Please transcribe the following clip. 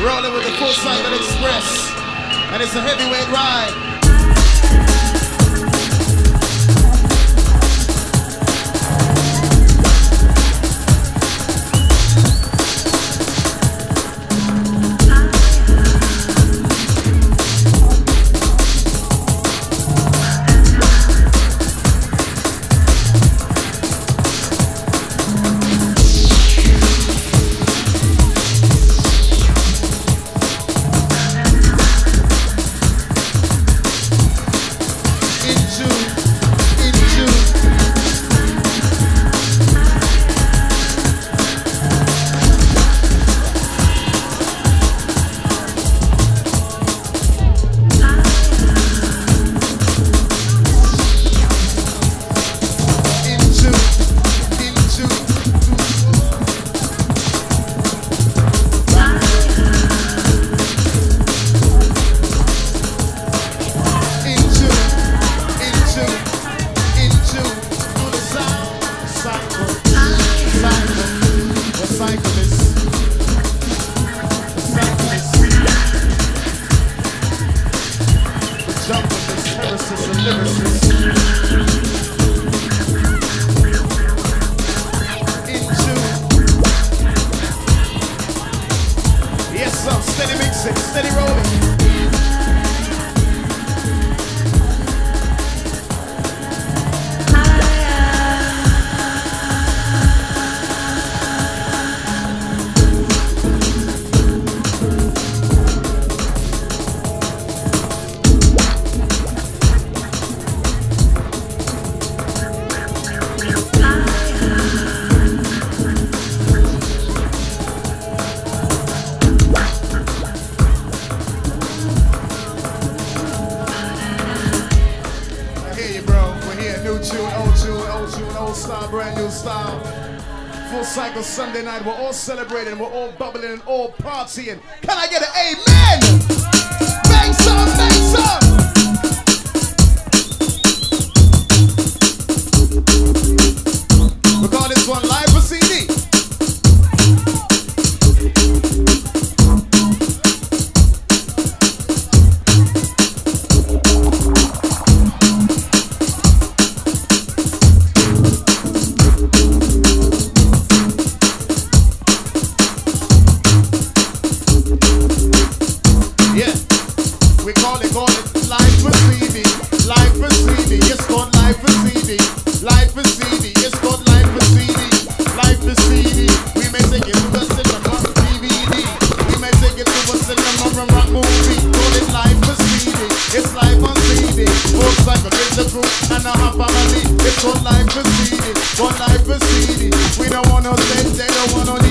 Rolling with the Full Cycle Express, and it's a heavyweight ride. Sunday night, we're all celebrating, we're all bubbling and all partying. Can I get an amen? Bang some, bang some. We call this one live for CD. One life for CD. We don't want no sex, they don't want no